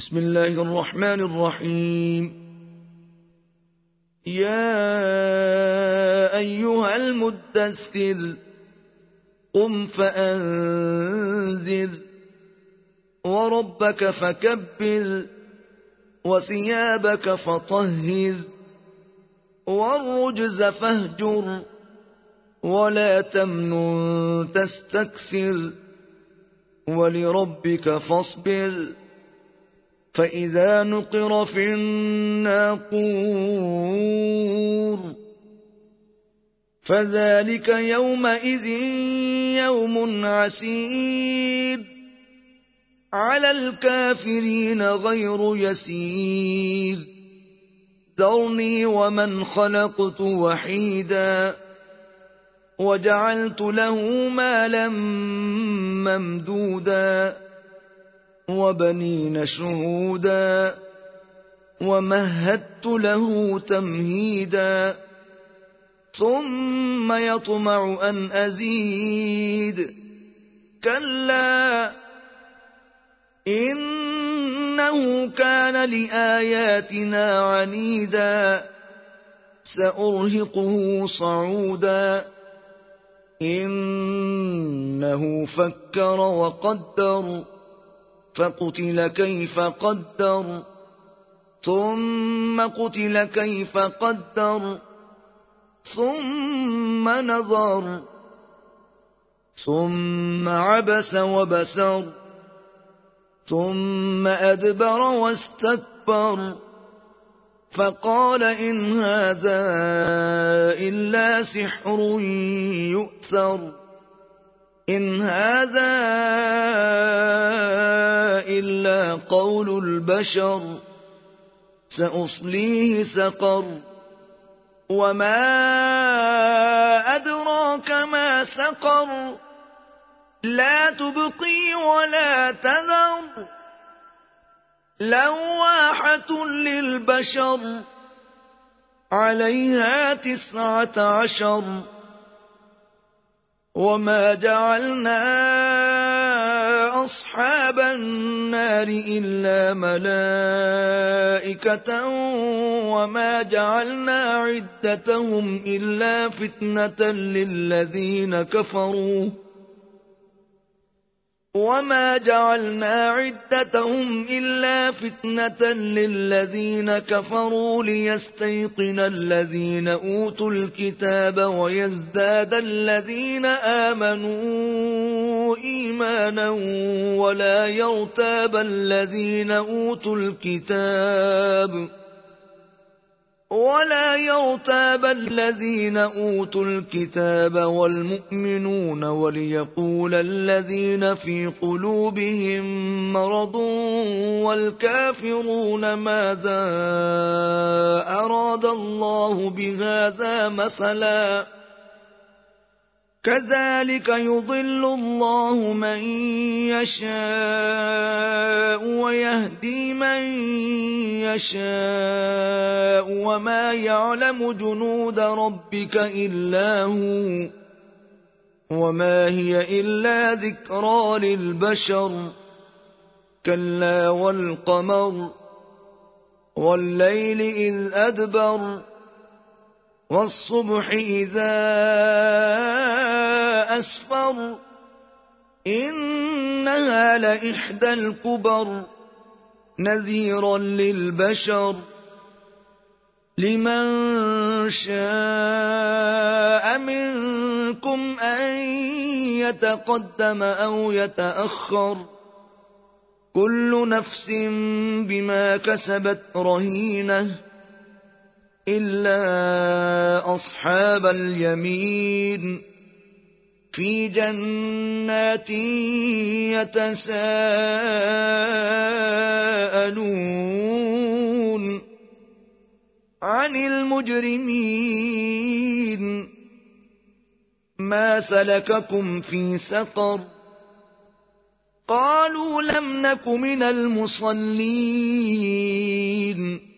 بسم الله الرحمن الرحيم. يا أيها المدثر قم فأنذر وربك فكبر وثيابك فطهر والرجز فاهجر ولا تمنن تستكثر ولربك فاصبر فإذا نقر في الناقور فذلك يومئذ يوم عسير على الكافرين غير يسير ذرني ومن خلقت وحيدا وجعلت له مالا ممدودا وبنين شهودا ومهدت له تمهيدا ثم يطمع أن أزيد كلا إنه كان لآياتنا عنيدا سأرهقه صعودا إنه فكر وقدر فقتل كيف قدر ثم قتل كيف قدر ثم نظر ثم عبس وبسر ثم أدبر واستكبر فقال إن هذا إلا سحر يؤثر إن هذا إلا قول البشر سأصليه سقر وما أدراك ما سقر لا تبقي ولا تذر لواحة للبشر عليها 19 وما جعلنا أصحاب النار إلا ملائكة وما جعلنا عدتهم إلا فتنة للذين كفروا وما جعلنا عدتهم إلا فتنة للذين كفروا ليستيقن الذين أوتوا الكتاب ويزداد الذين آمنوا إيمانا ولا يرتاب الذين أوتوا الكتاب والمؤمنون وليقول الذين في قلوبهم مرض والكافرون ماذا أراد الله بهذا مثلا كذلك يضل الله من يشاء ويهدي من يشاء وما يعلم جنود ربك إلا هو وما هي إلا ذكرى للبشر كلا والقمر والليل إذ أدبر والصبح إذا أسفر إنها لإحدى الكبر نذيرا للبشر لمن شاء منكم أن يتقدم أو يتأخر كل نفس بما كسبت رهينة إلا أصحاب اليمين في جنات يتساءلون عن المجرمين ما سلككم في سقر قالوا لم نك من المصلين